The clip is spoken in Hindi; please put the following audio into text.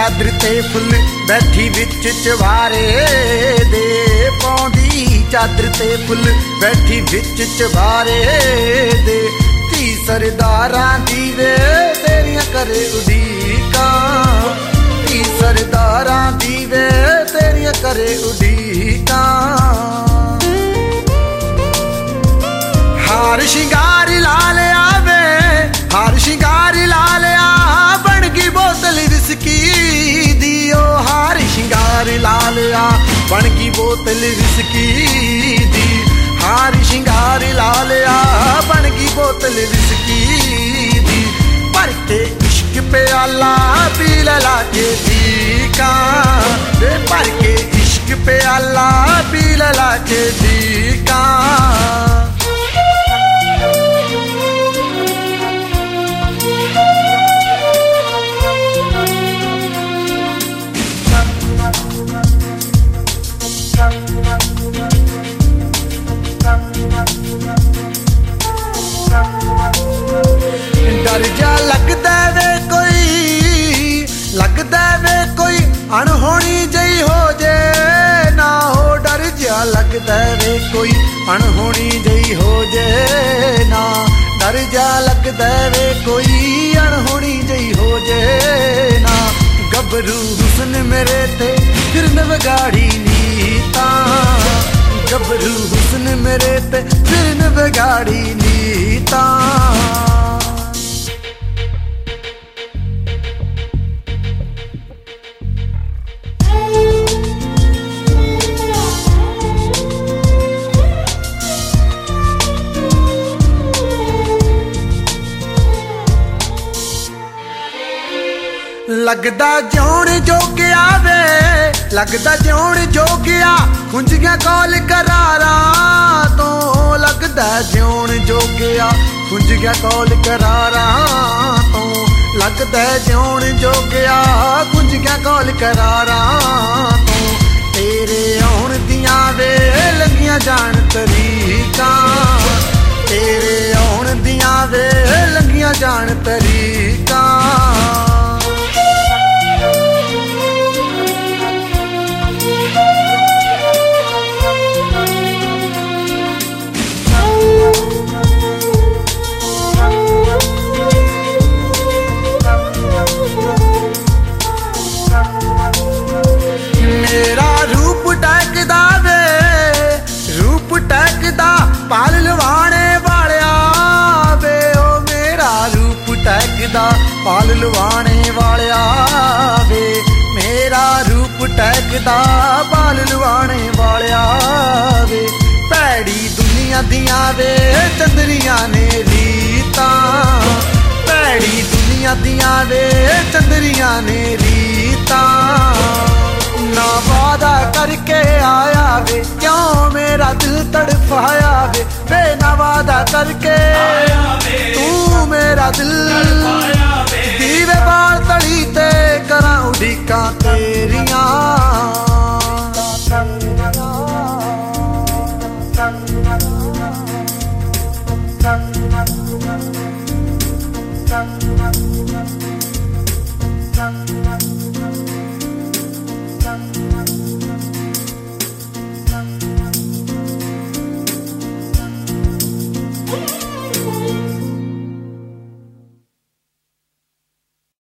चादर ते फुल बैठी विच चवारे दे, पौंदी चादर ते फुल बैठी विच चवारे दे। धी सरदारां दी वे तेरियां करे उडीकां, धी सरदारां दी वे तेरियां करे उडीकां। हार शिंगार ला लिया वे, हार शिंगार ला लिया, बन गई बोतल विस्की दी। ओ हार शिंगार ला लिया, बन गई बोतल विस्की दी। हार शिंगार ला लिया, बन गई बोतल विस्की दी। भर के इश्क प्याला पी ला के दीकां, भर के इश्क प्याला पी ला के दीकां। डर जा लगदा वे कोई, लगदा वे कोई अनहोनी जई हो जे ना हो। डर जा लगदा वे कोई अनहोनी जई हो जे ना, डर जा लगदा वे कोई अनहोनी जई हो जे ना। गबरू हुस्न मेरे ते फिरन बगाड़ी नीता, गबरू हुस्न मेरे ते फिरन बगाड़ी नीता। लगदा जिउण जोगिया वे, लगदा जिउण जोगिया, खुंजियां कौल करारा तो। लगदा जिउण जोगिया, खुंजियां कौल करारा तो। लगदा जिउण जोगिया, खुंजियां कौल करारा तो। तेरे आउण दियां वे लगियां जान तरीकां, तेरे आउण दियां वे लगियां जान तरीकां। मेरा रूप टैकदा वे, रूप टैकदा पाल लवाने वालिया वे। ओ मेरा रूप टैकदा पाल लवाने वालिया वे, मेरा रूप टैकदा पाल लवाने वालिया वे। भैड़ी दुनिया दियां वे चंदरियां ने रीतां, भैड़ी दुनिया दियां वे चंदरियां ने रीतां। ना वादा करके आया वे, क्यों मेरा दिल तड़पाया वे। वे ना वादा करके तू मेरा दिल, दीवे बाल तड़ी ते करां उड़ीकां तेरियां। Thank you.